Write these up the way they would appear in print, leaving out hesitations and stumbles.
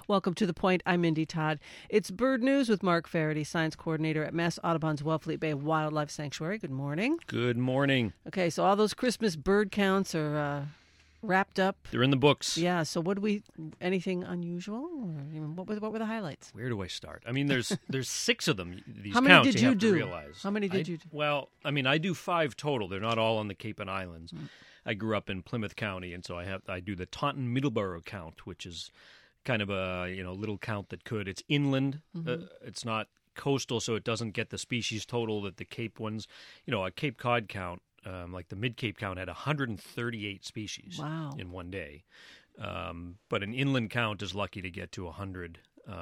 Welcome to The Point. I'm Mindy Todd. It's Bird News with Mark Faraday, Science Coordinator at Mass Audubon's Wellfleet Bay Wildlife Sanctuary. Good morning. Good morning. Okay, so all those Christmas bird counts are wrapped up. They're in the books. Yeah, so anything unusual? Or what were the highlights? Where do I start? I mean, there's 6 of them, these How many counts did you you have do? to realize. How many did you do? Well, I mean, I do 5 total. They're not all on the Cape and Islands. I grew up in Plymouth County, and so I do the Taunton Middleborough count, which is kind of a little count that could. It's inland. It's not coastal, so it doesn't get the species total that the Cape ones. A Cape Cod count, like the Mid-Cape count, had 138 species in one day. But an inland count is lucky to get to 100.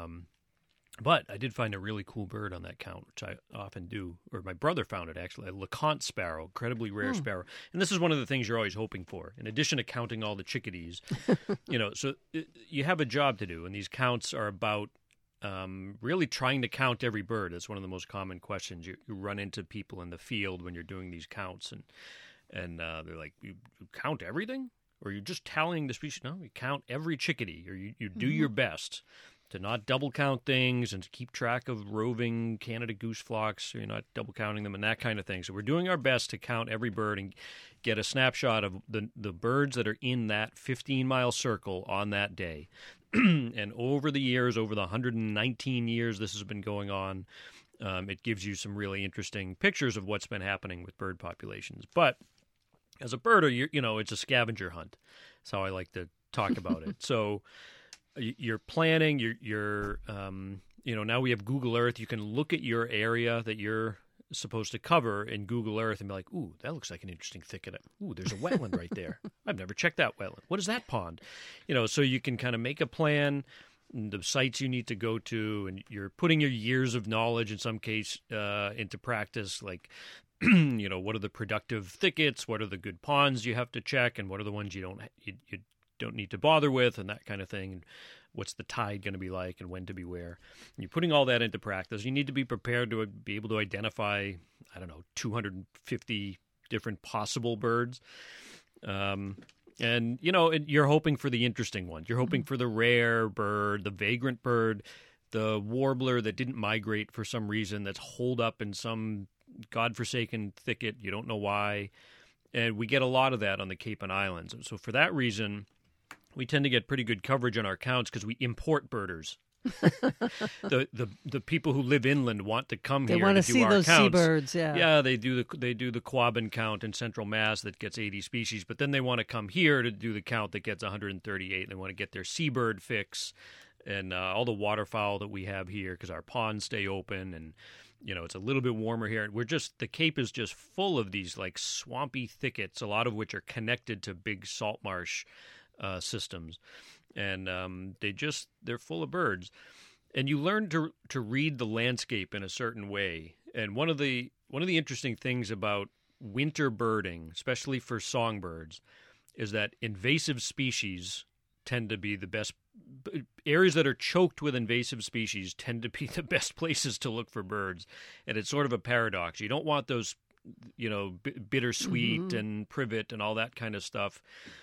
But I did find a really cool bird on that count, which I often do. Or my brother found it, actually, a LeConte sparrow, incredibly rare sparrow. And this is one of the things you're always hoping for, in addition to counting all the chickadees. So you have a job to do, and these counts are about really trying to count every bird. That's one of the most common questions. You run into people in the field when you're doing these counts, and they're like, you count everything? Or you're just tallying the species? No, you count every chickadee, or you do your best to not double count things and to keep track of roving Canada goose flocks, so you're not double counting them and that kind of thing. So we're doing our best to count every bird and get a snapshot of the birds that are in that 15-mile circle on that day. And over the years, over the 119 years this has been going on, it gives you some really interesting pictures of what's been happening with bird populations. But as a birder, it's a scavenger hunt. That's how I like to talk about it. So you're planning, you're now we have Google Earth. You can look at your area that you're supposed to cover in Google Earth and be like, ooh, that looks like an interesting thicket. Ooh, there's a wetland right there. I've never checked that wetland. What is that pond? So you can kind of make a plan, the sites you need to go to, and you're putting your years of knowledge in some case into practice, like what are the productive thickets, what are the good ponds you have to check, and what are the ones you don't need to bother with, and that kind of thing. What's the tide going to be like, and when to be where? And you're putting all that into practice. You need to be prepared to be able to identify, 250 different possible birds. And you're hoping for the interesting ones. You're hoping for the rare bird, the vagrant bird, the warbler that didn't migrate for some reason, that's holed up in some godforsaken thicket. You don't know why. And we get a lot of that on the Cape and Islands. So for that reason, we tend to get pretty good coverage on our counts because we import birders. The people who live inland want to come here to do our counts. They want to see those seabirds, yeah. Yeah, they do the Quabbin count in Central Mass that gets 80 species, but then they want to come here to do the count that gets 138. They want to get their seabird fix and all the waterfowl that we have here because our ponds stay open and it's a little bit warmer here. The Cape is just full of these like swampy thickets, a lot of which are connected to big salt marsh systems, and they're full of birds, and you learn to read the landscape in a certain way. And one of the interesting things about winter birding, especially for songbirds, is that invasive species tend to be the best. Areas that are choked with invasive species tend to be the best places to look for birds, and it's sort of a paradox. You don't want those, bittersweet and privet and all that kind of stuff.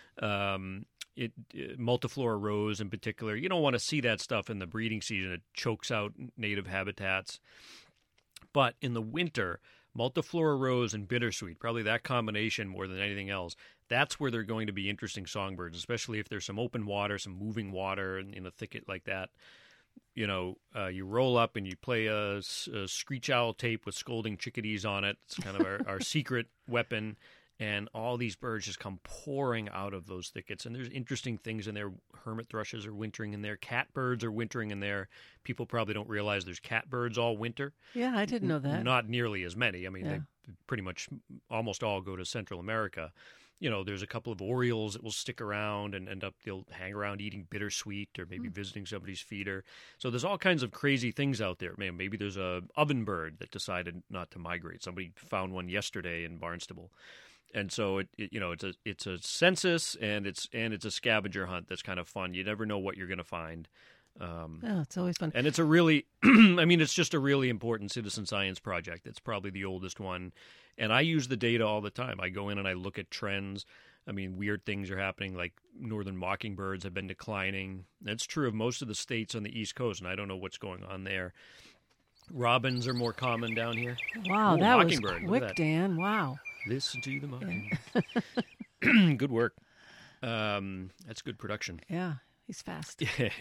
Multiflora rose in particular, you don't want to see that stuff in the breeding season. It chokes out native habitats. But in the winter, multiflora rose and bittersweet, probably that combination more than anything else, that's where they're going to be interesting songbirds, especially if there's some open water, some moving water in a thicket like that. You roll up and you play a screech owl tape with scolding chickadees on it. It's kind of our secret weapon. And all these birds just come pouring out of those thickets. And there's interesting things in there. Hermit thrushes are wintering in there. Catbirds are wintering in there. People probably don't realize there's catbirds all winter. Yeah, I didn't know that. Not nearly as many. I mean, they pretty much almost all go to Central America. There's a couple of orioles that will stick around and they'll hang around eating bittersweet or maybe visiting somebody's feeder. So there's all kinds of crazy things out there. Maybe there's a ovenbird that decided not to migrate. Somebody found one yesterday in Barnstable. And so it's a census and it's a scavenger hunt that's kind of fun. You never know what you're going to find. It's always fun. And it's a really, it's just a really important citizen science project. It's probably the oldest one. And I use the data all the time. I go in and I look at trends. I mean, weird things are happening, like northern mockingbirds have been declining. That's true of most of the states on the East Coast, and I don't know what's going on there. Robins are more common down here. Wow, Ooh, that was mockingbird, look at quick, that. Dan. Wow. Listen to the mockingbird. Good work. That's good production. Yeah, he's fast.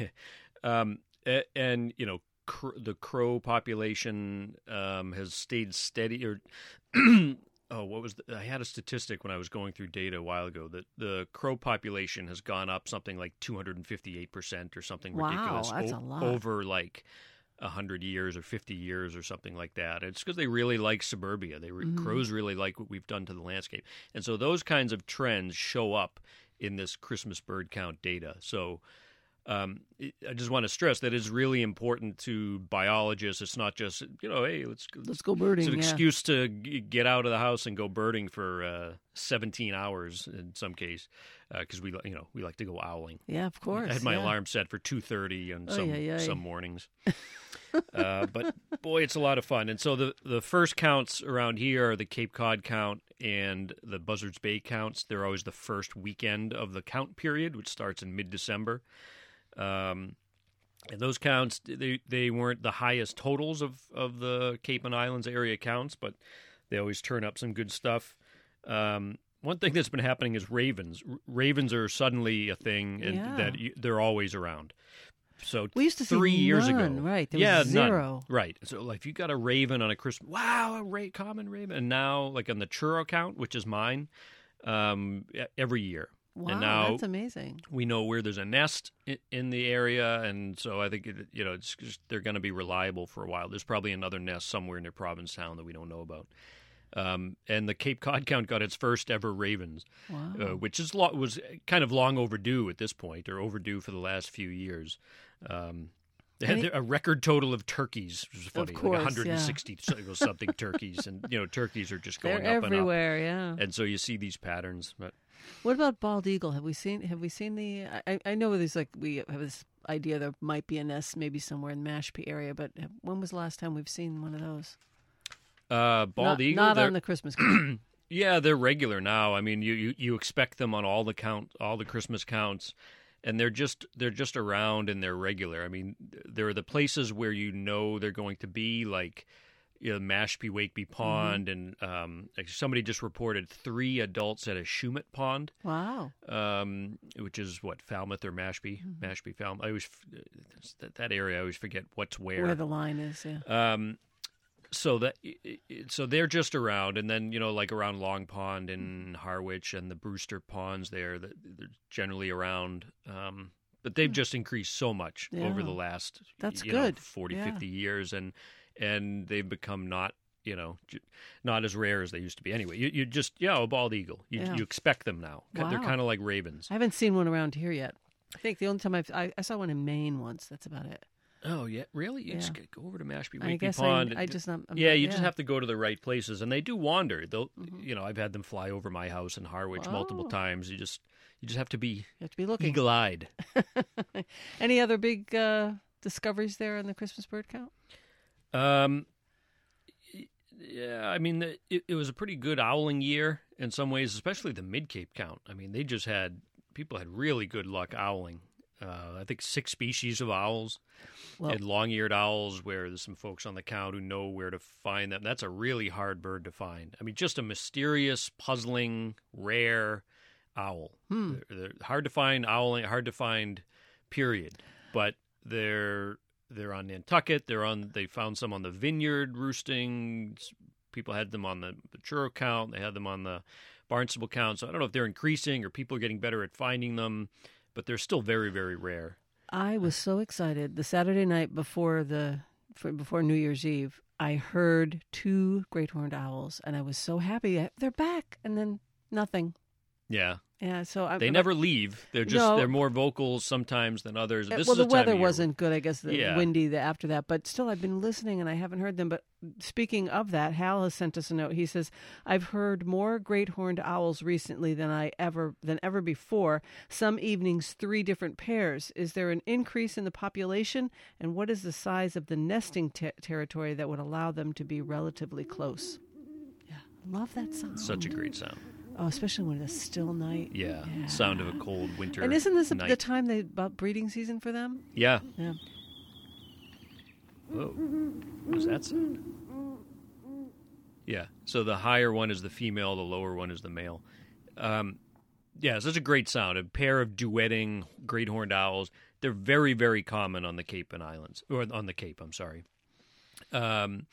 And you know, the crow population has stayed steady. Or I had a statistic when I was going through data a while ago that the crow population has gone up something like 258% or something ridiculous. Wow, that's a lot. Over like 100 years or 50 years or something like that. It's because they really like suburbia. Crows really like what we've done to the landscape. And so those kinds of trends show up in this Christmas bird count data. So I just want to stress that it's really important to biologists. It's not just, hey, let's go birding. It's an excuse to get out of the house and go birding for 17 hours in some case, because we like to go owling. Yeah, of course. I had my alarm set for 2:30 on some mornings. But boy, it's a lot of fun. And so the first counts around here are the Cape Cod count and the Buzzards Bay counts. They're always the first weekend of the count period, which starts in mid-December. And those counts, they weren't the highest totals of the Cape and Islands area counts, but they always turn up some good stuff. One thing that's been happening is ravens. Ravens are suddenly a thing, and that they're always around. So we used to see 3 years none, ago, right? There was zero, none. Right? So like, if you got a raven on a Christmas, wow, common raven, and now like on the churro count, which is mine, every year. Wow, and now that's amazing. We know where there's a nest in the area, and so I think they're going to be reliable for a while. There's probably another nest somewhere near Provincetown that we don't know about. And the Cape Cod count got its first ever ravens, which was kind of long overdue at this point, or overdue for the last few years. They had a record total of turkeys, which was funny, course, like 160 something turkeys, and turkeys are just going They're up everywhere, and up. And so you see these patterns. But what about bald eagle? Have we seen the? I know there's we have this idea there might be a nest maybe somewhere in the Mashpee area, but when was the last time we've seen one of those? Bald eagle, not on the Christmas count. Yeah, they're regular now. I mean, you expect them on all the Christmas counts, and they're just around and they're regular. I mean, there are the places where they're going to be, like Mashpee, Wakeby Pond, and somebody just reported 3 adults at a Shumet Pond. Wow. Which is Falmouth or Mashpee, Mashpee, Falmouth. I always that area. I always forget what's where. Where the line is. Yeah. So they're just around, and then like around Long Pond and Harwich and the Brewster Ponds, they're generally around. But they've just increased so much over the last 40, 50 years, and they've become not as rare as they used to be. Anyway, you just a bald eagle. You expect them now. Wow. They're kind of like ravens. I haven't seen one around here yet. I think the only time I saw one in Maine once. That's about it. Oh, yeah, really? You just go over to Mashpee, I Wakeby guess Pond. just have to go to the right places, and they do wander. They'll, I've had them fly over my house in Harwich multiple times. You just have to be looking eagle-eyed. Any other big discoveries there in the Christmas bird count? Yeah, I mean, it was a pretty good owling year in some ways, especially the Mid-Cape count. I mean, people had really good luck owling. I think 6 species of owls, and long-eared owls, where there's some folks on the count who know where to find them. That's a really hard bird to find. I mean, just a mysterious, puzzling, rare owl. They're hard to find, hard to find, period. But they're on Nantucket. They found some on the Vineyard roosting. People had them on the churro count. They had them on the Barnstable count. So I don't know if they're increasing or people are getting better at finding them. But they're still very, very rare. I was so excited. The Saturday night before New Year's Eve, I heard 2 great horned owls, and I was so happy. They're back, and then nothing. Yeah. Yeah, so they never leave. They're more vocal sometimes than others. The weather wasn't good, I guess. Windy after that, but still, I've been listening and I haven't heard them. But speaking of that, Hal has sent us a note. He says, "I've heard more great horned owls recently than ever before. Some evenings, 3 different pairs. Is there an increase in the population? And what is the size of the nesting territory that would allow them to be relatively close?" Yeah, love that sound. Such a great sound. Oh, especially when it's a still night. Yeah. Sound of a cold winter And isn't this night. the time about breeding season for them? Yeah. Yeah. Whoa. What does that sound? Yeah. So the higher one is the female, the lower one is the male. Yeah, such a great sound. A pair of duetting great horned owls. They're very, very common on the Cape and Islands, or on the Cape. I'm sorry. And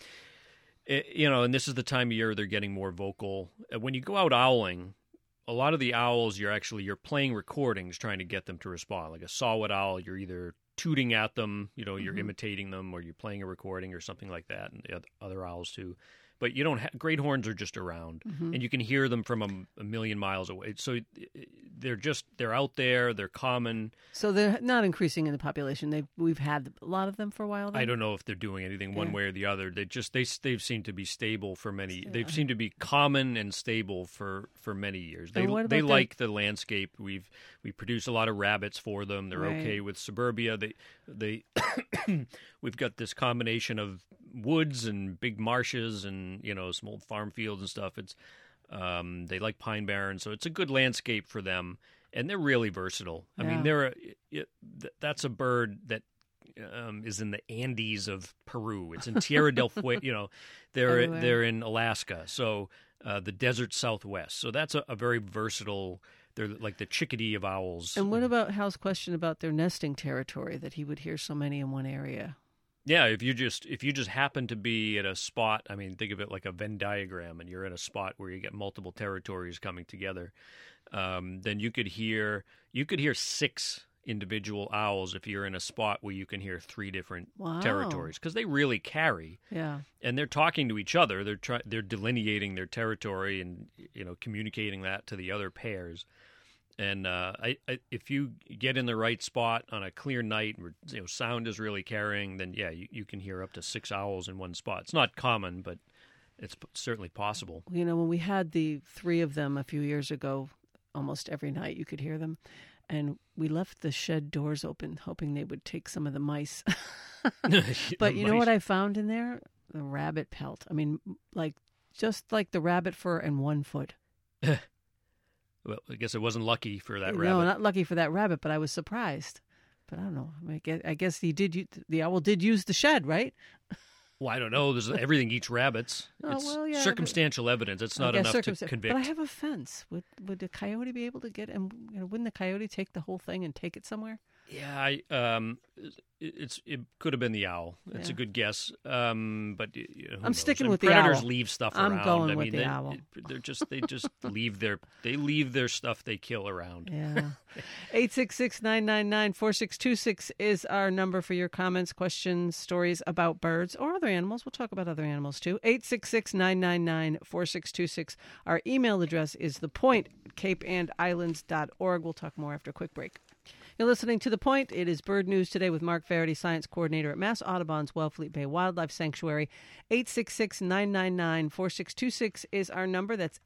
this is the time of year they're getting more vocal. When you go out owling, a lot of the owls you're playing recordings trying to get them to respond. Like a saw-whet owl, you're either tooting at them, you're imitating them, or you're playing a recording or something like that, and the other owls too. But you don't. Great horns are just around, and you can hear them from a million miles away. So they're out there. They're common. So they're not increasing in the population. We've had a lot of them for a while. Then? I don't know if they're doing anything one way or the other. They've seemed to be stable for many. Yeah. They've seemed to be common and stable for many years. They like the landscape. We produce a lot of rabbits for them. They're okay with suburbia. They we've got this combination of woods and big marshes and some old farm fields and stuff. It's they like pine barrens, so it's a good landscape for them, and they're really versatile. I mean, that's a bird that is in the Andes of Peru. It's in Tierra del Fuego. They're in Alaska, so the desert Southwest. So that's a very versatile. They're like the chickadee of owls. And what about Hal's question about their nesting territory, that he would hear so many in one area? Yeah, if you just happen to be at a spot, I mean, think of it like a Venn diagram, and you're in a spot where you get multiple territories coming together, then you could hear 6 individual owls if you're in a spot where you can hear 3 different territories, because they really carry. Yeah, and they're talking to each other. They're delineating their territory and communicating that to the other pairs. And if you get in the right spot on a clear night where sound is really carrying, then you can hear up to 6 owls in one spot. It's not common, but it's certainly possible. When we had the 3 of them a few years ago, almost every night you could hear them, and we left the shed doors open, hoping they would take some of the mice. But you know what I found in there? The rabbit pelt. I mean, just like the rabbit fur and 1 foot. Well, I guess it wasn't lucky for that rabbit. No, not lucky for that rabbit, but I was surprised. But I don't know. I guess the owl did use the shed, right? Well, I don't know. There's everything eats rabbits. It's circumstantial evidence. It's not enough to convict. But I have a fence. Would a coyote be able to get? And wouldn't the coyote take the whole thing and take it somewhere? Yeah, it could have been the owl. It's a good guess. But I'm sticking with the owl. Predators owl. leave stuff around. I'm going with the owl. They just leave their stuff they kill around. Yeah. 866-999-4626 is our number for your comments, questions, stories about birds or other animals. We'll talk about other animals too. 866-999-4626. Our email address is thepoint@capeandislands.org. We'll talk more after a quick break. You're listening to The Point. It is Bird News Today with Mark Faraday, Science Coordinator at Mass Audubon's Wellfleet Bay Wildlife Sanctuary. 866-999-4626 is our number. That's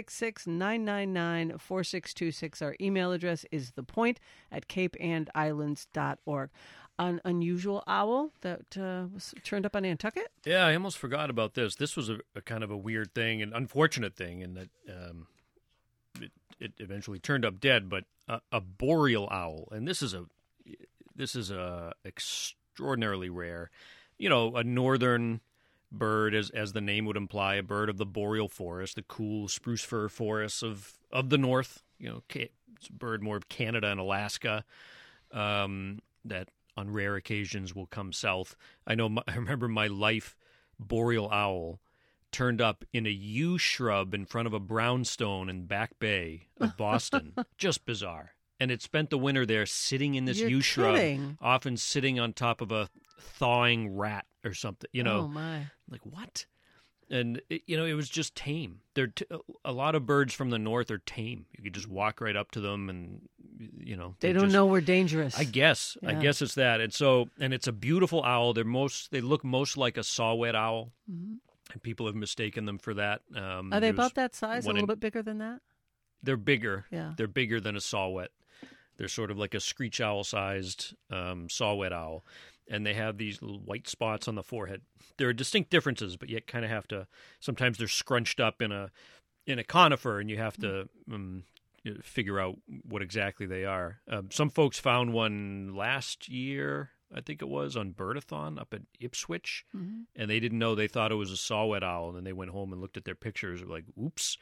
866-999-4626. Our email address is thepoint@capeandislands.org. An unusual owl that was turned up on Nantucket? Yeah, I almost forgot about this. This was a kind of a weird thing, an unfortunate thing, in that it eventually turned up dead, but a boreal owl, and this is a extraordinarily rare, a northern bird, as the name would imply, a bird of the boreal forest, the cool spruce fir forests of the north. It's a bird more of Canada and Alaska, that on rare occasions will come south. I remember my life boreal owl turned up in a yew shrub in front of a brownstone in Back Bay of Boston. Just bizarre. And it spent the winter there sitting in this yew shrub, often sitting on top of a thawing rat or something, Oh, my. Like, what? And, it was just tame. A lot of birds from the north are tame. You could just walk right up to them and, They don't know we're dangerous. I guess. Yeah. I guess it's that. And it's a beautiful owl. They look most like a saw-whet owl. Mm-hmm. And people have mistaken them for that. Are they about that size? A little bit bigger than that? They're bigger. Yeah. They're bigger than a saw-whet. They're sort of like a screech owl-sized saw-whet owl. And they have these little white spots on the forehead. There are distinct differences, but yet kind of have to... Sometimes they're scrunched up in a in a conifer, and you have to figure out what exactly they are. Some folks found one last year, I think it was, on Birdathon up at Ipswich, and they didn't know. They thought it was a saw-whet owl, and then they went home and looked at their pictures and were like, oops.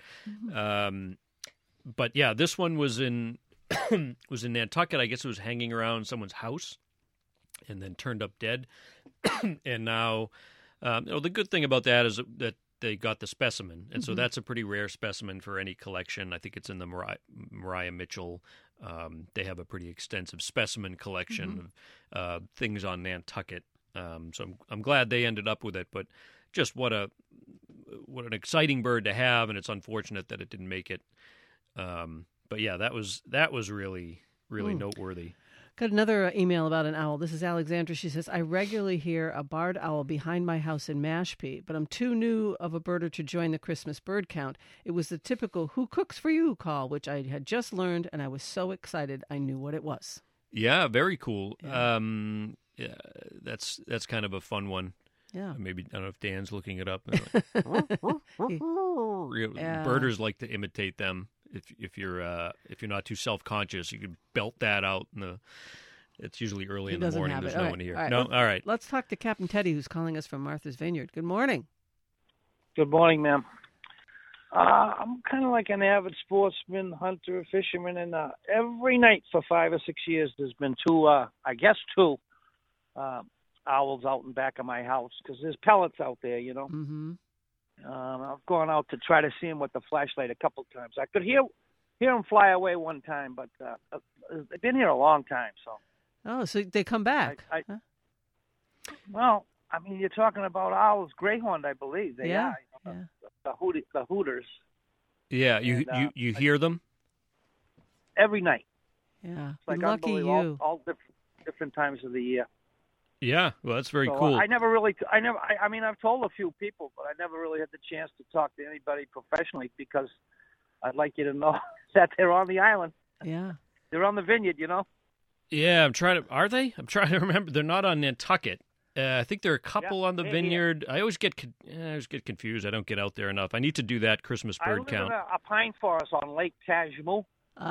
But yeah, this one was in was in Nantucket. I guess it was hanging around someone's house and then turned up dead. And now the good thing about that is that they got the specimen, and so that's a pretty rare specimen for any collection. I think it's in the Maria Mitchell. They have a pretty extensive specimen collection of things on Nantucket. So I'm glad they ended up with it. But just what an exciting bird to have, and it's unfortunate that it didn't make it. But yeah, that was really noteworthy. Got another email about an owl. This is Alexandra. She says, I regularly hear a barred owl behind my house in Mashpee, but I'm too new of a birder to join the Christmas bird count. It was the typical "Who cooks for you?" call, which I had just learned, and I was so excited I knew what it was. Yeah, very cool. Yeah. That's kind of a fun one. Yeah. Maybe, I don't know if Dan's looking it up. Birders like to imitate them. If you're not too self-conscious, you could belt that out. It's usually early in the morning. There's no one here. All right. Let's talk to Captain Teddy, who's calling us from Martha's Vineyard. Good morning. Good morning, ma'am. I'm kind of like an avid sportsman, hunter, fisherman, and every night for 5 or 6 years, there's been two owls out in back of my house because there's pellets out there, you know. I've gone out to try to see them with the flashlight a couple times. I could hear them fly away one time, but they've been here a long time. So they come back. Well, I mean, you're talking about owls, greyhound, I believe. They are. The hooters. Yeah, you hear them every night. Yeah, it's like lucky you. All different times of the year. Yeah, well, that's very cool. I mean, I've told a few people, but I never really had the chance to talk to anybody professionally because I'd like you to know that they're on the island. Yeah. They're on the vineyard, you know? Yeah, are they? I'm trying to remember. They're not on Nantucket. I think there are a couple on the vineyard. I always get confused. I don't get out there enough. I need to do that Christmas bird count. I live in a pine forest on Lake Tajmu.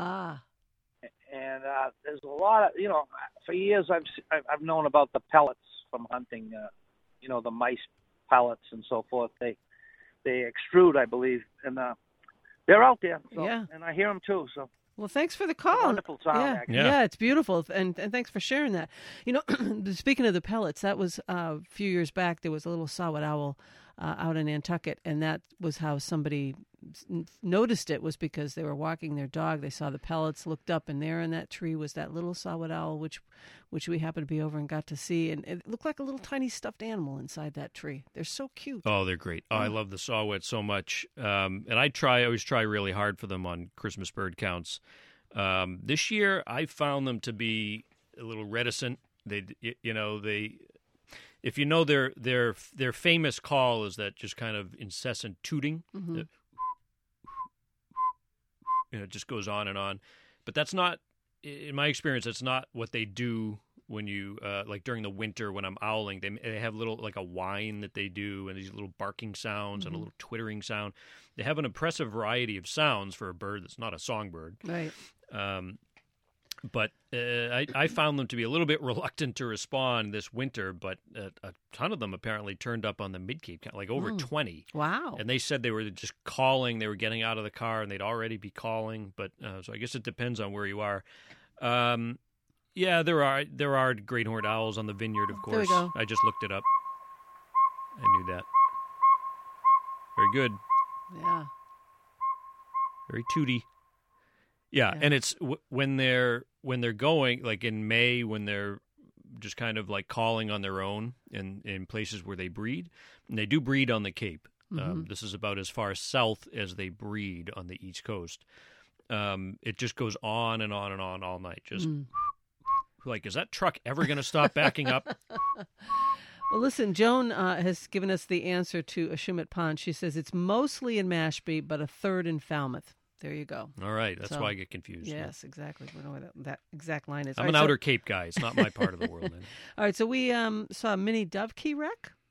And there's a lot of, for years I've known about the pellets from hunting, the mice pellets and so forth. They extrude, I believe, and they're out there. So, yeah. And I hear them too. So. Well, thanks for the call. Wonderful sound, actually. Yeah, it's beautiful, and thanks for sharing that. Speaking of the pellets, that was a few years back. There was a little saw-whet owl out in Nantucket, and that was how somebody noticed it, was because they were walking their dog. They saw the pellets, looked up, and there in that tree was that little saw-whet owl, which we happened to be over and got to see, and it looked like a little tiny stuffed animal inside that tree. They're so cute. Oh, they're great. Oh, I love the saw-whet so much, and I always try really hard for them on Christmas bird counts. This year, I found them to be a little reticent. If you know their famous call is that just kind of incessant tooting. It just goes on and on. But that's not, in my experience, that's not what they do when you, like during the winter when I'm owling. They have little, like a whine that they do, and these little barking sounds and a little twittering sound. They have an impressive variety of sounds for a bird that's not a songbird. Right. But I found them to be a little bit reluctant to respond this winter, but a ton of them apparently turned up on the Mid-Cape, like over 20. Wow. And they said they were just calling. They were getting out of the car, and they'd already be calling. But so I guess it depends on where you are. Yeah, there are great horned owls on the vineyard, of course. There we go. I just looked it up. I knew that. Very good. Yeah. Very tooty. Yeah, and it's when they're going, like in May, when they're just kind of like calling on their own in places where they breed. And they do breed on the Cape. This is about as far south as they breed on the East Coast. It just goes on and on and on all night. Just like, is that truck ever going to stop backing up? Well, listen, Joan has given us the answer to Ashumet Pond. She says it's mostly in Mashpee, but a third in Falmouth. There you go. All right. That's why I get confused. Yes, exactly. We know where that exact line is. I'm an Outer Cape guy. It's not my part of the world. Then. All right. So we saw a mini dovekie wreck.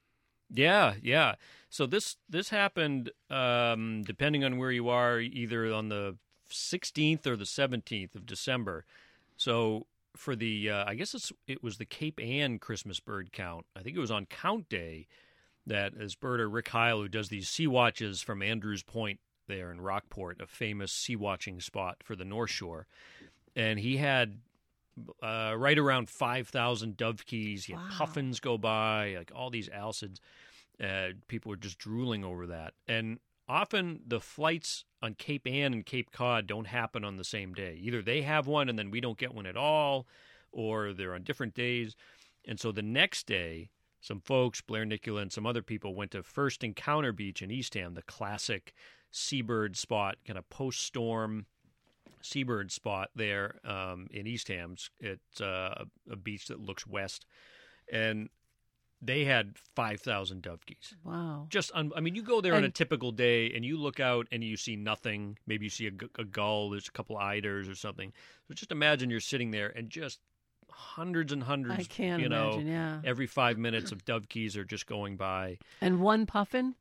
Yeah. So this happened, depending on where you are, either on the 16th or the 17th of December. So for the, I guess it was the Cape Ann Christmas bird count. I think it was on Count Day that as birder Rick Heil, who does these sea watches from Andrews Point there in Rockport, a famous sea watching spot for the North Shore, and he had right around 5,000 dovekies. He had puffins go by, like all these alcids. People were just drooling over that. And often the flights on Cape Ann and Cape Cod don't happen on the same day. Either they have one and then we don't get one at all, or they're on different days. And so the next day, some folks, Blair Nicola and some other people, went to First Encounter Beach in Eastham, the classic seabird spot, kind of post-storm seabird spot there in Eastham. It's a beach that looks west. And they had 5,000 dovekies. Wow. You go there on a typical day and you look out and you see nothing. Maybe you see a gull, there's a couple eiders or something. So just imagine you're sitting there and just hundreds and hundreds, I can't imagine, yeah. Every 5 minutes of dovekies are just going by. And one puffin?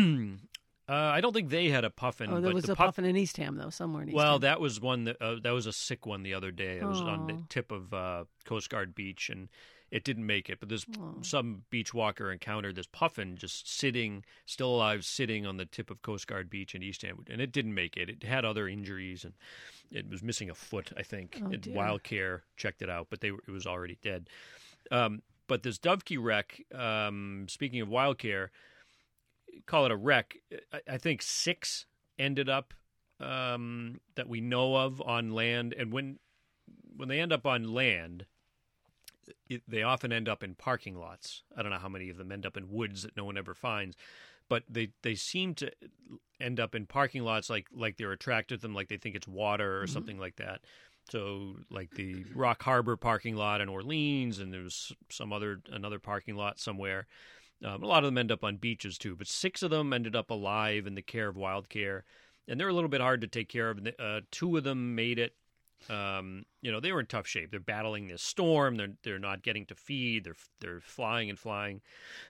I don't think they had a puffin. Oh, there was a puffin in Eastham, though, somewhere in Eastham. Well, that was one that was a sick one the other day. It was on the tip of Coast Guard Beach, and it didn't make it. But there's some beach walker encountered this puffin just still alive, sitting on the tip of Coast Guard Beach in Eastham, and it didn't make it. It had other injuries, and it was missing a foot, I think. Wild Care checked it out, but it was already dead. But this dovekey wreck, speaking of Wild Care, call it a wreck, I think 6 ended up that we know of on land. And when they end up on land, they often end up in parking lots. I don't know how many of them end up in woods that no one ever finds, but they seem to end up in parking lots like they're attracted to them, like they think it's water or something like that. So like the Rock Harbor parking lot in Orleans, and there was another parking lot somewhere. A lot of them end up on beaches too, but 6 of them ended up alive in the care of Wild Care, and they're a little bit hard to take care of. 2 of them made it. They were in tough shape. They're battling this storm. They're not getting to feed. They're flying and flying.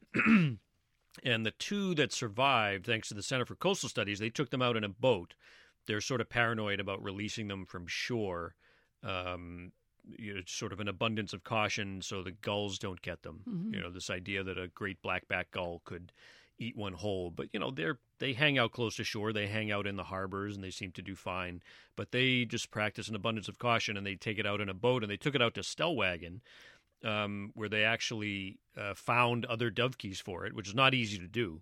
And the 2 that survived, thanks to the Center for Coastal Studies, they took them out in a boat. They're sort of paranoid about releasing them from shore. Sort of an abundance of caution so the gulls don't get them. Mm-hmm. This idea that a great blackback gull could eat one whole. But, they hang out close to shore. They hang out in the harbors, and they seem to do fine. But they just practice an abundance of caution, and they take it out in a boat. And they took it out to Stellwagen, where they actually found other dovekies for it, which is not easy to do.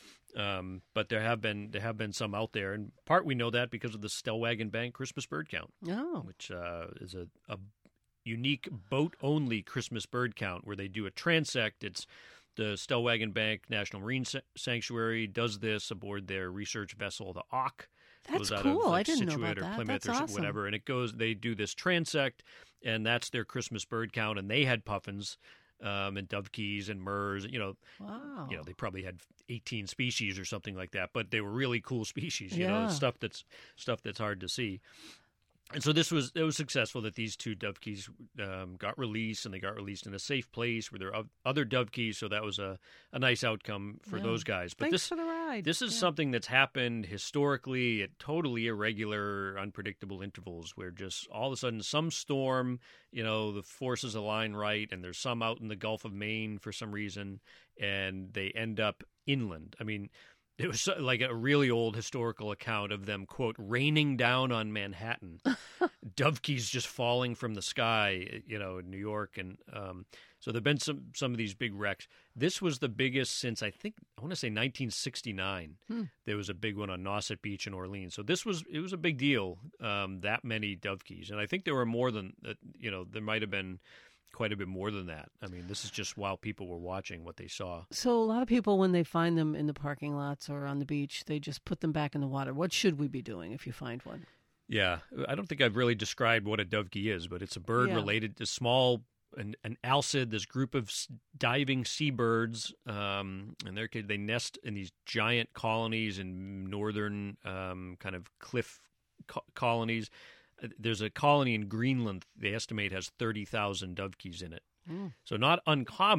But there have been some out there. In part, we know that because of the Stellwagen Bank Christmas bird count, which is a unique boat-only Christmas bird count where they do a transect. It's the Stellwagen Bank National Marine Sanctuary does this aboard their research vessel, the Auk. That's goes cool. Out of, I didn't know Scituate about that. Plymouth That's awesome. Whatever, and they do this transect, and that's their Christmas bird count. And they had puffins, and dovekies and murres. Wow. They probably had 18 species or something like that, but they were really cool species. Stuff that's hard to see. And so it was successful that these 2 dovekies got released, and they got released in a safe place where there are other dovekies. So that was a nice outcome for those guys. But Thanks for the ride. This is something that's happened historically at totally irregular, unpredictable intervals, where just all of a sudden some storm, the forces align right, and there's some out in the Gulf of Maine for some reason, and they end up inland. I mean, it was like a really old historical account of them, quote, raining down on Manhattan, dovekies just falling from the sky, in New York. And so there have been some of these big wrecks. This was the biggest since, I want to say 1969. There was a big one on Nauset Beach in Orleans. So it was a big deal, that many dovekies. And I think there were more than, there might have been quite a bit more than that. I mean, this is just while people were watching what they saw. So a lot of people, when they find them in the parking lots or on the beach, they just put them back in the water. What should we be doing if you find one? Yeah, I don't think I've really described what a dovekey is, but it's a bird related to an alcid, this group of diving seabirds. In their case, they nest in these giant colonies in northern kind of cliff colonies. There's a colony in Greenland they estimate has 30,000 dovekies in it. So not uncommon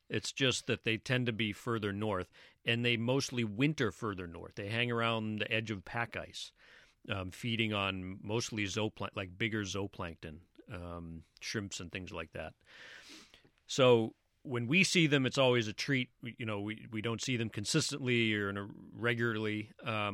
It's just that they tend to be further north, and they mostly winter further north. They hang around the edge of pack ice, feeding on mostly zooplankton, like bigger zooplankton, shrimps and things like that. So when we see them, it's always a treat. We don't see them consistently or regularly.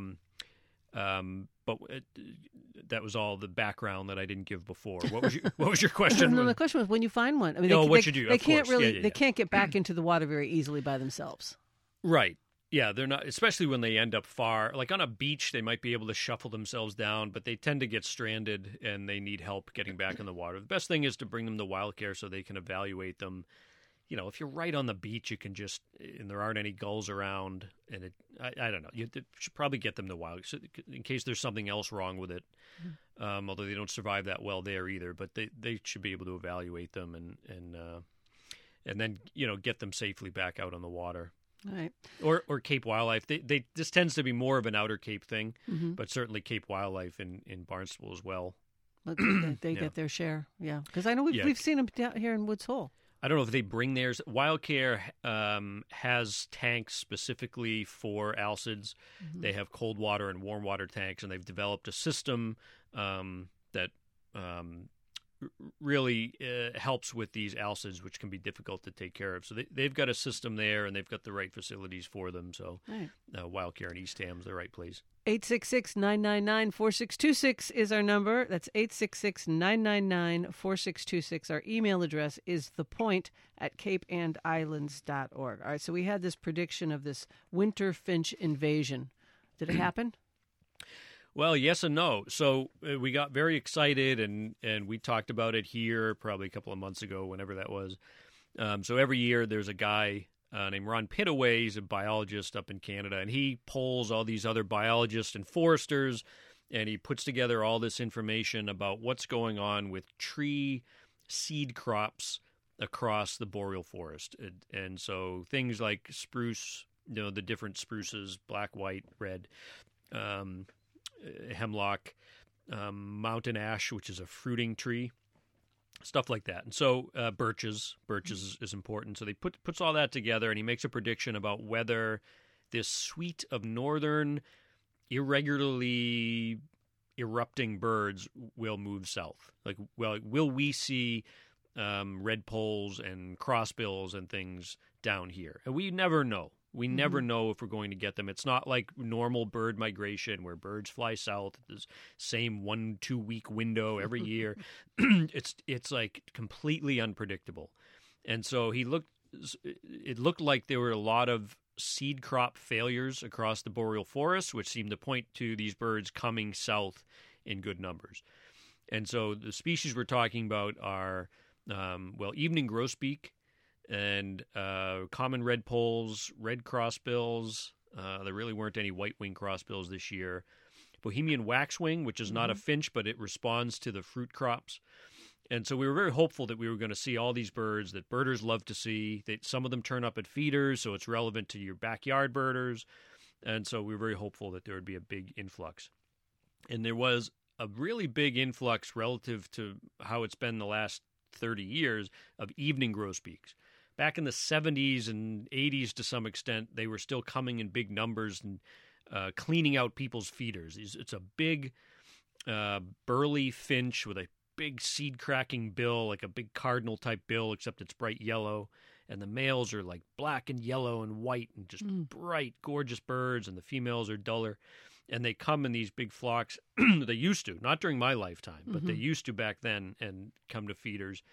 But that was all the background that I didn't give before. What was your question? No, the question was when you find one. I mean, what you do? They can't really. They can't get back into the water very easily by themselves. Right. Yeah, they're not, especially when they end up far. Like on a beach, they might be able to shuffle themselves down, but they tend to get stranded and they need help getting back in the water. The best thing is to bring them to WildCare so they can evaluate them. If you're right on the beach, you can and there aren't any gulls around, and I don't know. You should probably get them to wild in case there's something else wrong with it. Although they don't survive that well there either, but they should be able to evaluate them and then get them safely back out on the water. Right. Or Cape Wildlife. This tends to be more of an outer Cape thing, but certainly Cape Wildlife in Barnstable as well. But they get their share, yeah. Because I know we've seen them down here in Woods Hole. I don't know if they bring theirs. WildCare has tanks specifically for alcids. They have cold water and warm water tanks, and they've developed a system that really helps with these alcids, which can be difficult to take care of. So they've got a system there, and they've got the right facilities for them. So WildCare in East Ham's the right place. 866-999-4626 is our number. That's 866-999-4626. Our email address is thepoint@capeandislands.org. All right, so we had this prediction of this winter finch invasion. Did it happen? Well, yes and no. So we got very excited, and we talked about it here probably a couple of months ago, whenever that was. So every year there's a guy named Ron Pittaway. He's a biologist up in Canada, and he polls all these other biologists and foresters, and he puts together all this information about what's going on with tree seed crops across the boreal forest. And so things like spruce, the different spruces, black, white, red, hemlock, mountain ash, which is a fruiting tree, stuff like that. And so birches is important. So they puts all that together, and he makes a prediction about whether this suite of northern irregularly erupting birds will move south. Will we see redpolls and crossbills and things down here? And we never know. We never know if we're going to get them. It's not like normal bird migration where birds fly south at the same 1-2 week window every year. It's like completely unpredictable. And so it looked like there were a lot of seed crop failures across the boreal forest, which seemed to point to these birds coming south in good numbers. And so the species we're talking about are, evening grosbeak, and common redpolls, red crossbills. There really weren't any white-winged crossbills this year. Bohemian waxwing, which is not a finch, but it responds to the fruit crops. And so we were very hopeful that we were going to see all these birds that birders love to see. Some of them turn up at feeders, so it's relevant to your backyard birders. And so we were very hopeful that there would be a big influx. And there was a really big influx relative to how it's been the last 30 years of evening grosbeaks. Back in the 70s and 80s, to some extent, they were still coming in big numbers and cleaning out people's feeders. It's a big, burly finch with a big seed-cracking bill, like a big cardinal-type bill, except it's bright yellow. And the males are like black and yellow and white and just bright, gorgeous birds, and the females are duller. And they come in these big flocks. They used to, not during my lifetime, but they used to back then, and come to feeders.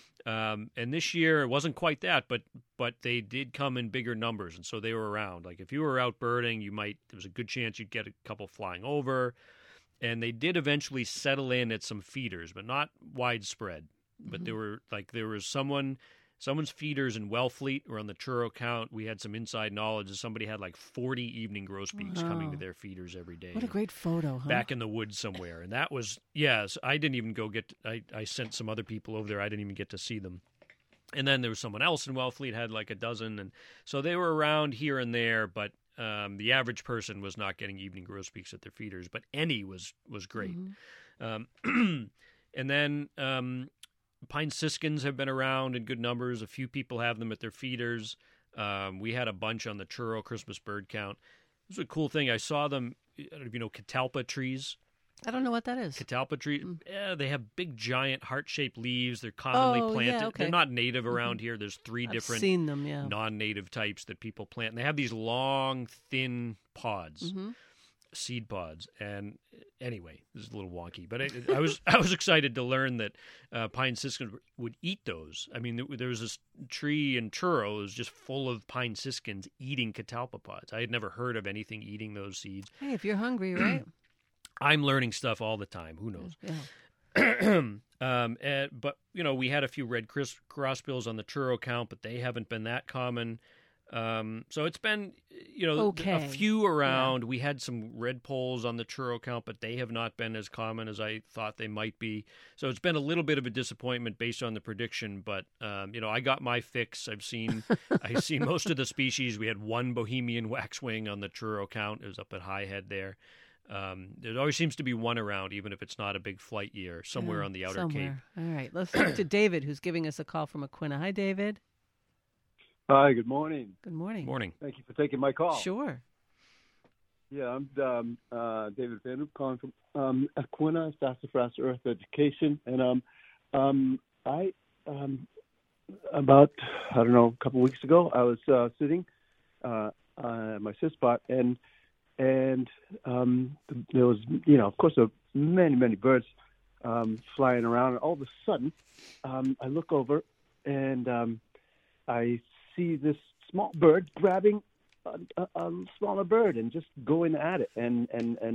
And this year it wasn't quite that, but they did come in bigger numbers, and so they were around. Like if you were out birding, there was a good chance you'd get a couple flying over, and they did eventually settle in at some feeders, but not widespread. But there was someone's feeders in Wellfleet or on the Truro Count. We had some inside knowledge that somebody had like 40 evening grosbeaks coming to their feeders every day. What a great photo, huh? Back in the woods somewhere. And that was, yes, I didn't even go I sent some other people over there. I didn't even get to see them. And then there was someone else in Wellfleet had like a dozen. And so they were around here and there, but the average person was not getting evening grosbeaks at their feeders. But any was great. And then Pine siskins have been around in good numbers. A few people have them at their feeders. We had a bunch on the Truro Christmas bird count. This was a cool thing. I saw them, I don't know if you know catalpa trees. I don't know what that is. Catalpa tree. Yeah, they have big, giant, heart-shaped leaves. They're commonly planted. Yeah, okay. They're not native around here. There's three different seen them, yeah. non-native types that people plant. And they have these long, thin pods, seed pods. And anyway, this is a little wonky, but I was excited to learn that pine siskins would eat those. I mean, there was this tree in Truro that was just full of pine siskins eating catalpa pods. I had never heard of anything eating those seeds. Hey, if you're hungry, right? I'm learning stuff all the time. Who knows? Yeah. But, we had a few red crossbills on the Truro count, but they haven't been that common. So it's been, okay. A few around. Yeah. We had some red poles on the Truro count, but they have not been as common as I thought they might be. So it's been a little bit of a disappointment based on the prediction, but, I got my fix. I've seen most of the species. We had one Bohemian waxwing on the Truro count. It was up at High Head there. There always seems to be one around, even if it's not a big flight year, somewhere on the outer Cape. All right, let's talk to David, who's giving us a call from Aquinnah. Hi, David. Hi, good morning. Good morning. Morning. Thank you for taking my call. Sure. Yeah, I'm David Van Hoop calling from Aquinnah, Sassafras Earth Education. And about, a couple weeks ago, I was sitting at my sit spot, and there was, of course, many birds flying around. And all of a sudden, I look over and I see this small bird grabbing a smaller bird and just going at it and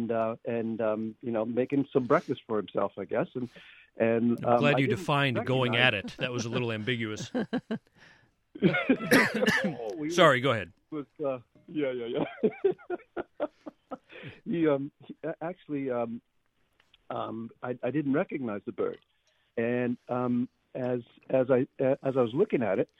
making some breakfast for himself, I guess. And I'm glad you defined going at it. That was a little ambiguous. Sorry, go ahead. Yeah. He actually, I didn't recognize the bird, and as I was looking at it,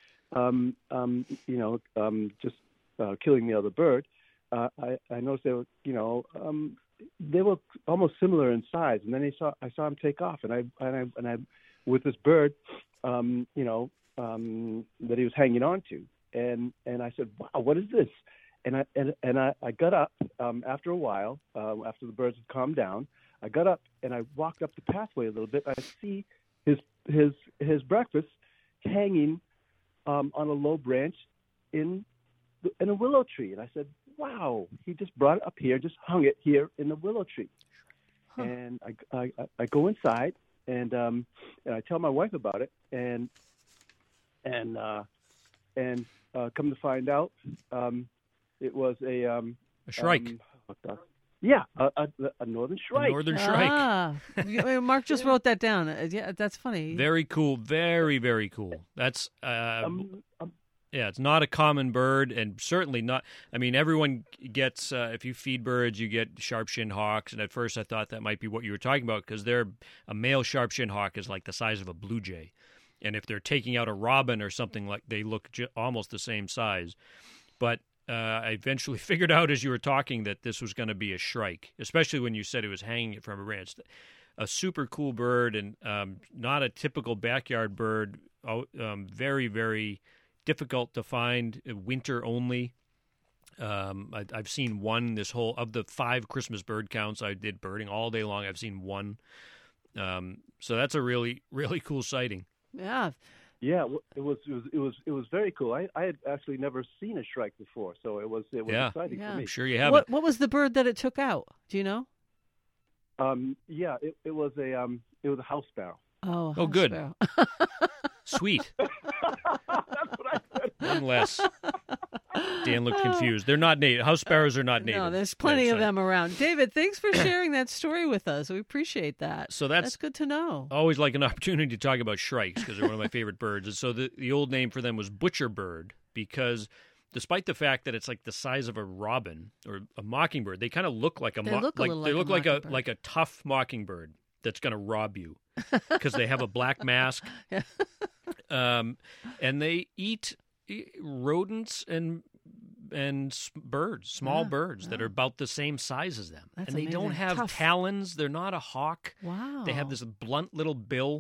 just killing the other bird, I noticed they were almost similar in size, and then I saw him take off, and I with this bird, that he was hanging on to, and I said, wow, what is this? And I got up after a while, after the birds had calmed down. I got up and I walked up the pathway a little bit. I see his breakfast hanging on a low branch in a willow tree. And I said, wow, he just brought it up here, just hung it here in the willow tree. Huh. And I go inside and I tell my wife about it, and come to find out, it was a shrike. A northern shrike. A northern shrike. Ah, Mark just wrote that down. Yeah, that's funny. Very cool. Very, very cool. That's it's not a common bird, and certainly not. I mean, everyone gets if you feed birds, you get sharp-shinned hawks, and at first I thought that might be what you were talking about, because a male sharp-shinned hawk is like the size of a blue jay, and if they're taking out a robin or something, like they look almost the same size, but. I eventually figured out as you were talking that this was going to be a shrike, especially when you said it was hanging it from a branch. A super cool bird, and not a typical backyard bird. Very, very difficult to find. Winter only. I've seen one of the 5 Christmas bird counts I did birding all day long. I've seen one. So that's a really, really cool sighting. Yeah. Yeah, it was very cool. I had actually never seen a shrike before, so it was exciting for me. I'm sure you haven't. What was the bird that it took out? Do you know? It was a house sparrow. Oh, good. Sparrow. Sweet. That's what I said. One less. Dan looked confused. They're not native. House sparrows are not native. No, there's plenty of them around. David, thanks for sharing that story with us. We appreciate that. So that's good to know. Always like an opportunity to talk about shrikes, because they're one of my favorite birds. And so the old name for them was butcher bird, because despite the fact that it's like the size of a robin or a mockingbird, they kind of look like they look like a tough mockingbird that's going to rob you, because they have a black mask. And they eat rodents and birds, small birds that are about the same size as them. That's and they amazing. Don't have Tough. talons. They're not a hawk. Wow. They have this blunt little bill.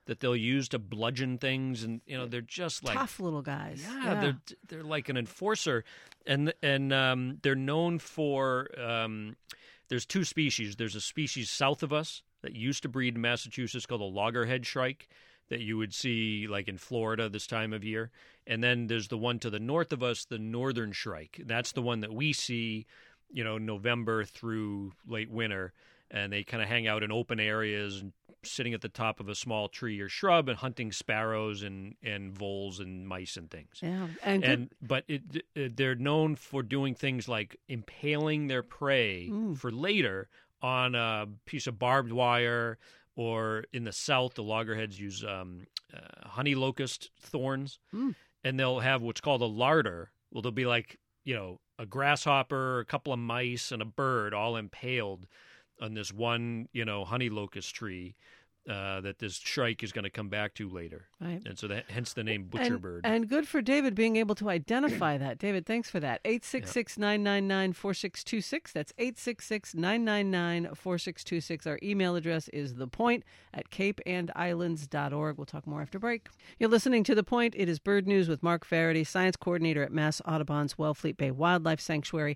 that they'll use to bludgeon things, and they're just like tough little guys. Yeah. They're like an enforcer, and they're known for. There's two species. There's a species south of us that used to breed in Massachusetts called the loggerhead shrike that you would see like in Florida this time of year. And then there's the one to the north of us, the northern shrike. That's the one that we see, November through late winter. And they kind of hang out in open areas and sitting at the top of a small tree or shrub and hunting sparrows and voles and mice and things. Yeah, but they're known for doing things like impaling their prey for later on a piece of barbed wire, or in the south, the loggerheads use honey locust thorns, and they'll have what's called a larder. Well, they'll be like a grasshopper, a couple of mice, and a bird all impaled on this one, honey locust tree that this shrike is going to come back to later. Right. And so hence the name butcherbird. And good for David being able to identify that. David, thanks for that. 866-999-4626. That's 866-999-4626. Our email address is thepoint@capeandislands.org. We'll talk more after break. You're listening to The Point. It is Bird News with Mark Faraday, Science Coordinator at Mass Audubon's Wellfleet Bay Wildlife Sanctuary.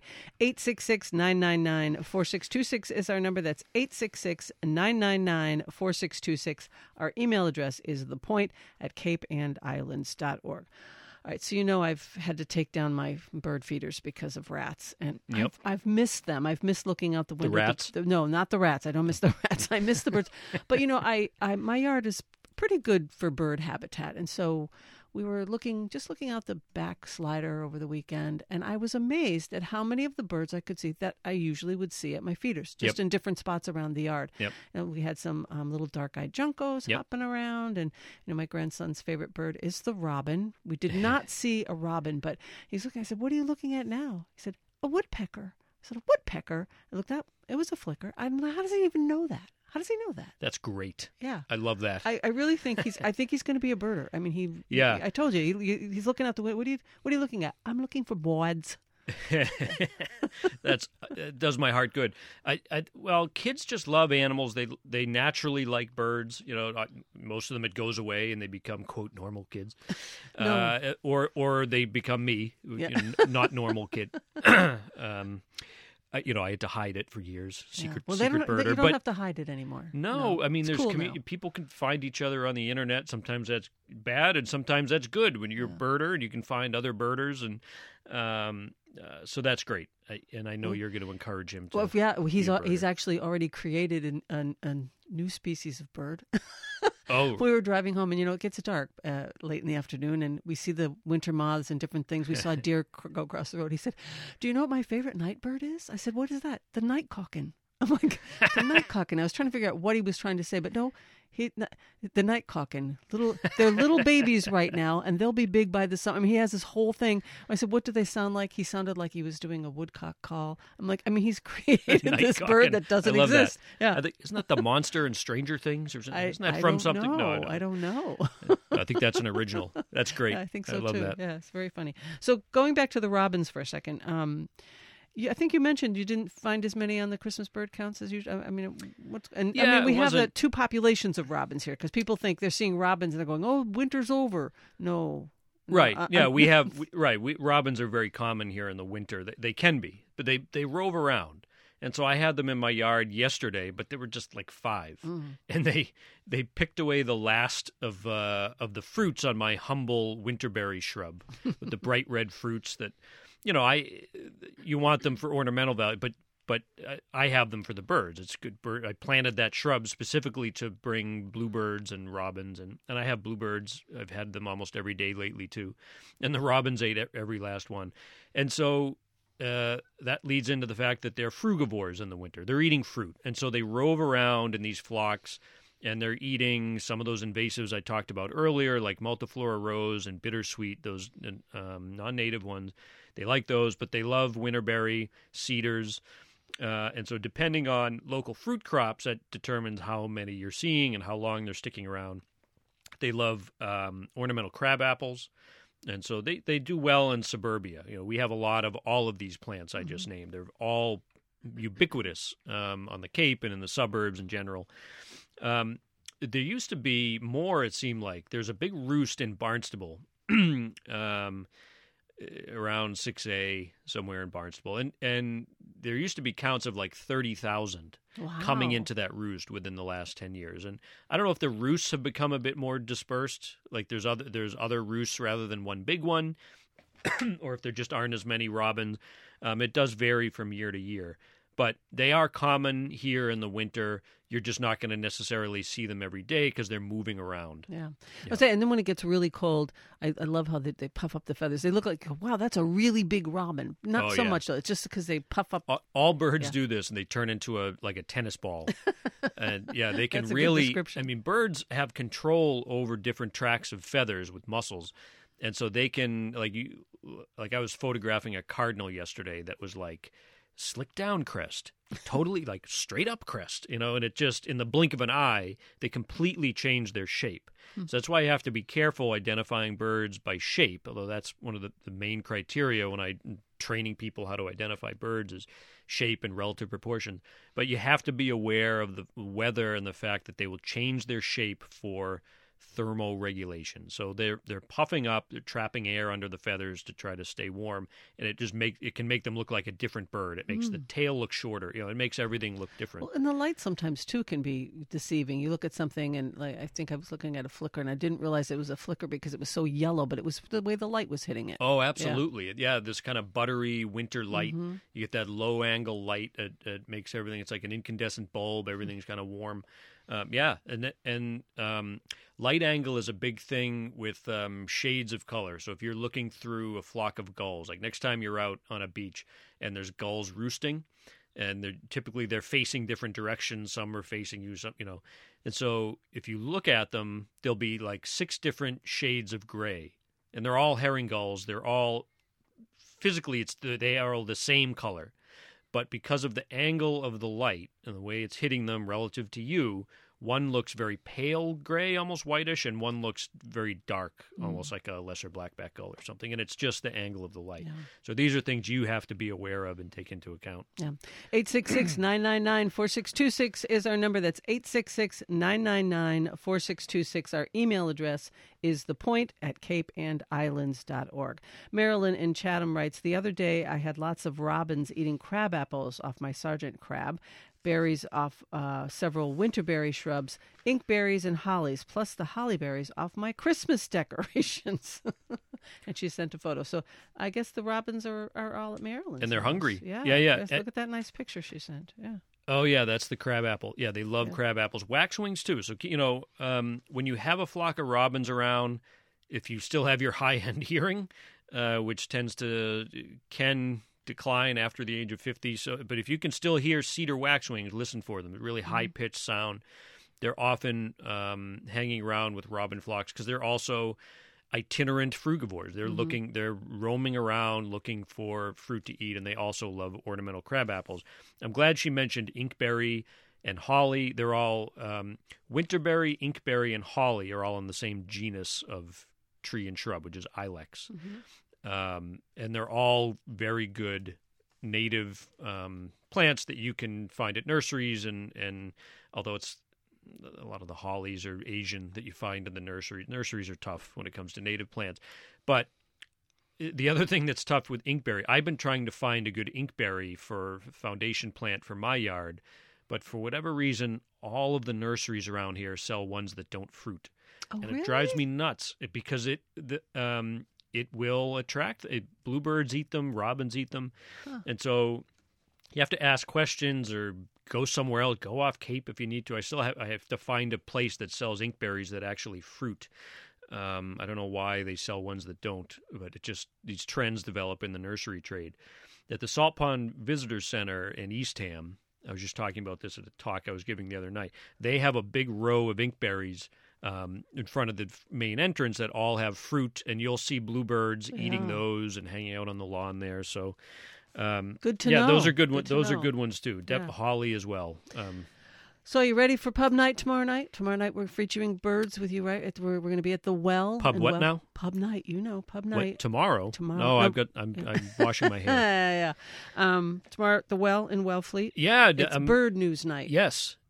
866-999-4626 is our number. That's 866-999-4626. Our email address is thepoint@capeandislands.org. All right, so I've had to take down my bird feeders because of rats, and I've missed them. I've missed looking out the window. The rats? No, not the rats. I don't miss the rats. I miss the birds. But my yard is pretty good for bird habitat, and so we were looking out the back slider over the weekend, and I was amazed at how many of the birds I could see that I usually would see at my feeders, just in different spots around the yard. Yep. And we had some little dark-eyed juncos hopping around, and my grandson's favorite bird is the robin. We did not see a robin, but he's looking. I said, "What are you looking at now?" He said, "A woodpecker." I said, "A woodpecker?" I looked up. It was a flicker. How does he even know that? How does he know that? That's great. Yeah. I love that. I really think I think he's going to be a birder. I mean, I told you, he's looking out the window. What are you looking at? I'm looking for birds. That does my heart good. Well, kids just love animals. They naturally like birds. Most of them, it goes away and they become quote normal kids, or they become me, not normal kid. I had to hide it for years. Secret birder. You don't have to hide it anymore. No, I mean, there's cool people can find each other on the internet. Sometimes that's bad, and sometimes that's good when you're a birder and you can find other birders, and so that's great. I know you're going to encourage him to. Well, he's actually already created a new species of bird. Oh, we were driving home, and it gets dark late in the afternoon, and we see the winter moths and different things. We saw a deer go across the road. He said, "Do you know what my favorite night bird is?" I said, "What is that?" "The night cockin." I'm like, "The night cockin." I was trying to figure out what he was trying to say, but no. The night cockin. They're little babies right now, and they'll be big by the summer. I mean, he has this whole thing. I said, "What do they sound like?" He sounded like he was doing a woodcock call. I'm like, he's created this bird that doesn't exist. That. Yeah, isn't that the monster in Stranger Things, or something? Isn't that from something? No, I don't know. I think that's an original. That's great. Yeah, I think so I love too. That. Yeah, it's very funny. So going back to the robins for a second. I think you mentioned you didn't find as many on the Christmas bird counts as usual. We have the two populations of robins here, because people think they're seeing robins and they're going, "Oh, winter's over." No. Right. Robins are very common here in the winter. They can be, but they rove around. And so I had them in my yard yesterday, but there were just like 5, and they picked away the last of the fruits on my humble winterberry shrub with the bright red fruits that. You want them for ornamental value, but I have them for the birds. It's good bird. I planted that shrub specifically to bring bluebirds and robins, and I have bluebirds. I've had them almost every day lately too, and the robins ate every last one, and so that leads into the fact that they're frugivores in the winter. They're eating fruit, and so they rove around in these flocks. And they're eating some of those invasives I talked about earlier, like multiflora rose and bittersweet, those non-native ones. They like those, but they love winterberry, cedars. And so depending on local fruit crops, that determines how many you're seeing and how long they're sticking around. They love ornamental crab apples. And so they do well in suburbia. We have a lot of all of these plants I just named. They're all ubiquitous on the Cape and in the suburbs in general. there used to be more. It seemed like there's a big roost in Barnstable, around 6A somewhere in Barnstable, and there used to be counts of like 30,000 coming into that roost within the last 10 years. And I don't know if the roosts have become a bit more dispersed, like there's other roosts rather than one big one, or if there just aren't as many robins. It does vary from year to year, but they are common here in the winter. You're just not going to necessarily see them every day because they're moving around. Yeah. I'll say, and then when it gets really cold, I love how they puff up the feathers. They look like, wow, that's a really big robin. Not so much, though. It's just because they puff up. All birds do this, and they turn into a tennis ball. And, they can really, I mean, birds have control over different tracts of feathers with muscles. And so they can, like I was photographing a cardinal yesterday that was like slick down crest, totally like straight up crest, and it just, in the blink of an eye, they completely change their shape. So that's why you have to be careful identifying birds by shape, although that's one of the main criteria when I'm training people how to identify birds is shape and relative proportion. But you have to be aware of the weather and the fact that they will change their shape for thermoregulation. So they're puffing up, they're trapping air under the feathers to try to stay warm, and it can make them look like a different bird. It makes the tail look shorter. It makes everything look different. Well, and the light sometimes too can be deceiving. You look at something, and I think I was looking at a flicker, and I didn't realize it was a flicker because it was so yellow, but it was the way the light was hitting it. Oh, absolutely. Yeah, this kind of buttery winter light. You get that low angle light. It makes everything. It's like an incandescent bulb. Everything's kind of warm. And light angle is a big thing with shades of color. So if you're looking through a flock of gulls, like next time you're out on a beach and there's gulls roosting, and they're facing different directions. Some are facing you, some, and so if you look at them, there'll be like 6 different shades of gray, and they're all herring gulls. They're all physically, they are all the same color. But because of the angle of the light and the way it's hitting them relative to you, one looks very pale gray, almost whitish, and one looks very dark, almost like a lesser blackback gull or something. And it's just the angle of the light. Yeah. So these are things you have to be aware of and take into account. Yeah. 866-999-4626 is our number. That's 866-999-4626. Our email address is thepoint@capeandislands.org. Marilyn in Chatham writes, the other day I had lots of robins eating crab apples off my sergeant crab, berries off several winterberry shrubs, inkberries and hollies, plus the hollyberries off my Christmas decorations. And she sent a photo. So I guess the robins are all at Maryland's. And they're hungry. Yeah. Yes, look at that nice picture she sent. Yeah. Oh, yeah, that's the crab apple. Yeah, they love crab apples. Waxwings, too. So, when you have a flock of robins around, if you still have your high-end hearing, which can decline after the age of 50. But if you can still hear cedar waxwings, listen for them. A really high-pitched sound. They're often hanging around with robin flocks because they're also itinerant frugivores. They're roaming around looking for fruit to eat, and they also love ornamental crab apples. I'm glad she mentioned inkberry and holly. They're all winterberry, inkberry, and holly are all in the same genus of tree and shrub, which is ilex. And they're all very good native plants that you can find at nurseries, and although it's a lot of the hollies are Asian that you find in the nursery. Nurseries are tough when it comes to native plants. But the other thing that's tough with inkberry, I've been trying to find a good inkberry for foundation plant for my yard, but for whatever reason, all of the nurseries around here sell ones that don't fruit. Oh, and really? It drives me nuts because it will attract bluebirds eat them, robins eat them, and so you have to ask questions or go somewhere else. Go off Cape if you need to. I have to find a place that sells inkberries that actually fruit. I don't know why they sell ones that don't, but these trends develop in the nursery trade. At the Salt Pond Visitor Center in Eastham, I was just talking about this at a talk I was giving the other night. They have a big row of inkberries in front of the main entrance that all have fruit, and you'll see bluebirds eating those and hanging out on the lawn there. So, good to know. Yeah, those are good ones. Those are good ones too. Holly as well. So, are you ready for pub night tomorrow night? Tomorrow night we're featuring birds with you, right? We're going to be at the Well. Pub what now? Pub night. Pub night. What, tomorrow? No, I'm washing my hair. Yeah. Tomorrow at the Well in Wellfleet. Yeah, it's Bird News Night. Yes.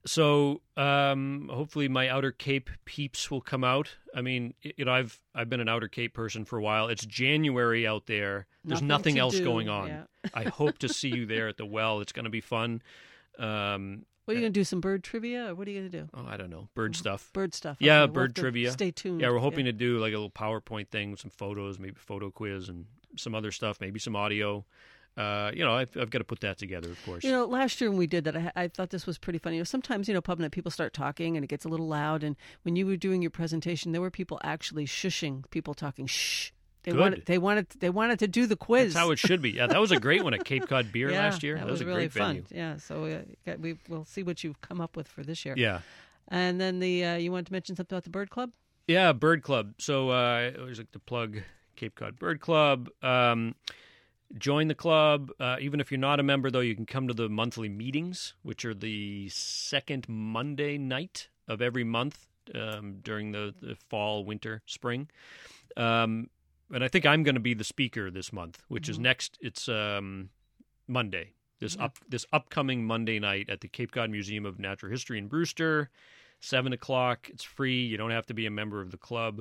So hopefully my Outer Cape peeps will come out. I mean, I've been an Outer Cape person for a while. It's January out there. There's nothing else going on. Yeah. I hope to see you there at the well. It's going to be fun. What are you going to do? Some bird trivia, or what are you going to do? Oh, I don't know. Bird stuff. Bird stuff. Yeah, okay, bird trivia. Stay tuned. Yeah, we're hoping to do like a little PowerPoint thing with some photos, maybe photo quiz and some other stuff, maybe some audio. I've got to put that together, of course. Last year when we did that, I thought this was pretty funny. Sometimes, pub night, people start talking and it gets a little loud. And when you were doing your presentation, there were people actually shushing people talking. Shh. They wanted to do the quiz. That's how it should be. Yeah, that was a great one at Cape Cod Beer last year. That was a really great fun. venue. Yeah, so we'll see what you've come up with for this year. Yeah. And then you wanted to mention something about the Bird Club? Yeah, Bird Club. So I always like to plug Cape Cod Bird Club. Join the club. Even if you're not a member, though, you can come to the monthly meetings, which are the second Monday night of every month during the fall, winter, spring. And I think I'm going to be the speaker this month, which is next. It's Monday. This upcoming Monday night at the Cape Cod Museum of Natural History in Brewster, 7:00. It's free. You don't have to be a member of the club.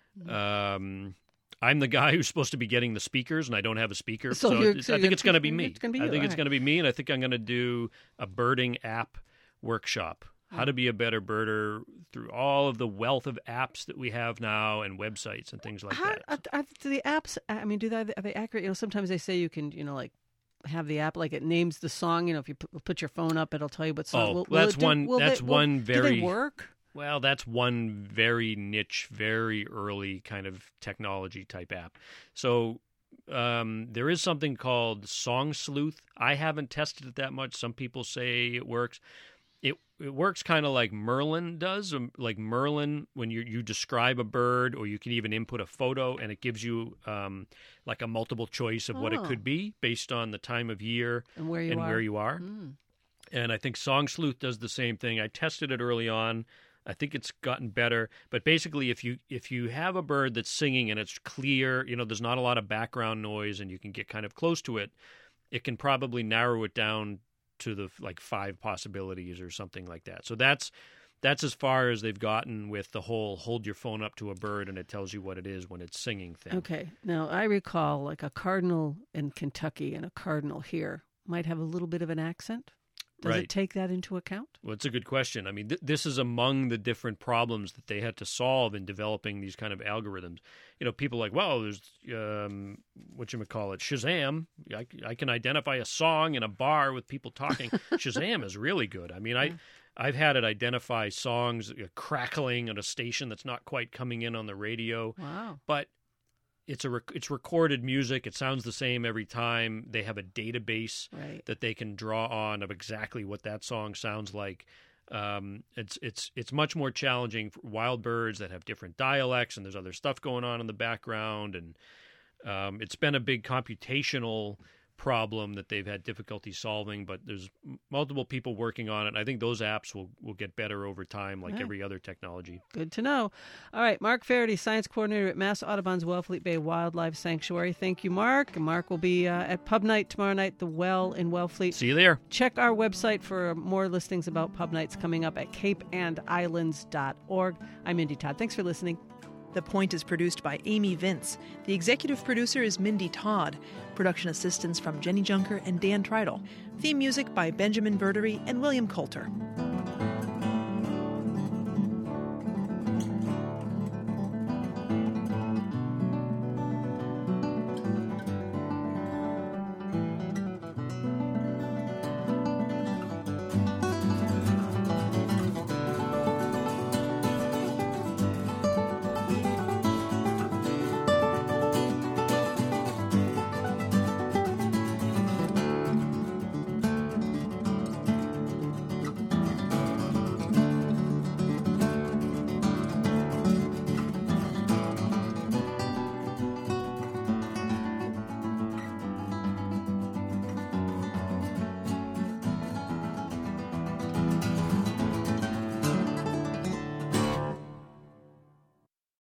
I'm the guy who's supposed to be getting the speakers, and I don't have a speaker. So I think it's going to be me. It's going to be you. I think it's going to be me, and I think I'm going to do a birding app workshop. How to be a better birder through all of the wealth of apps that we have now and websites and things like that. Are the apps, are they accurate? Sometimes they say you can, like have the app, like it names the song. If you put your phone up, it'll tell you what song. Do they work? Well, that's one very niche, very early kind of technology type app. So there is something called Song Sleuth. I haven't tested it that much. Some people say it works. It works kind of like Merlin does. Like Merlin, when you describe a bird, or you can even input a photo, and it gives you like a multiple choice of what it could be based on the time of year and where you are. And I think Song Sleuth does the same thing. I tested it early on. I think it's gotten better. But basically, if you have a bird that's singing and it's clear, there's not a lot of background noise, and you can get kind of close to it, it can probably narrow it down to the 5 possibilities or something like that. So that's as far as they've gotten with the whole hold your phone up to a bird and it tells you what it is when it's singing thing. Okay. Now, I recall like a cardinal in Kentucky and a cardinal here might have a little bit of an accent. Does it take that into account? Well, it's a good question. I mean, this is among the different problems that they had to solve in developing these kind of algorithms. People like, well, there's Shazam. I can identify a song in a bar with people talking. Shazam is really good. I mean, I've had it identify songs crackling at a station that's not quite coming in on the radio. Wow. But it's recorded music. It sounds the same every time. They have a database that they can draw on of exactly what that song sounds like. It's much more challenging for wild birds that have different dialects, and there's other stuff going on in the background. And it's been a big computational problem that they've had difficulty solving, but there's multiple people working on it. And I think those apps will get better over time, like every other technology. Good to know. All right, Mark Faraday, Science Coordinator at Mass Audubon's Wellfleet Bay Wildlife Sanctuary. Thank you, Mark. And Mark will be at Pub Night tomorrow night, the Well in Wellfleet. See you there. Check our website for more listings about pub nights coming up at capeandislands.org. I'm Mindy Todd. Thanks for listening. The Point is produced by Amy Vince. The executive producer is Mindy Todd. Production assistance from Jenny Junker and Dan Treidel. Theme music by Benjamin Verdery and William Coulter.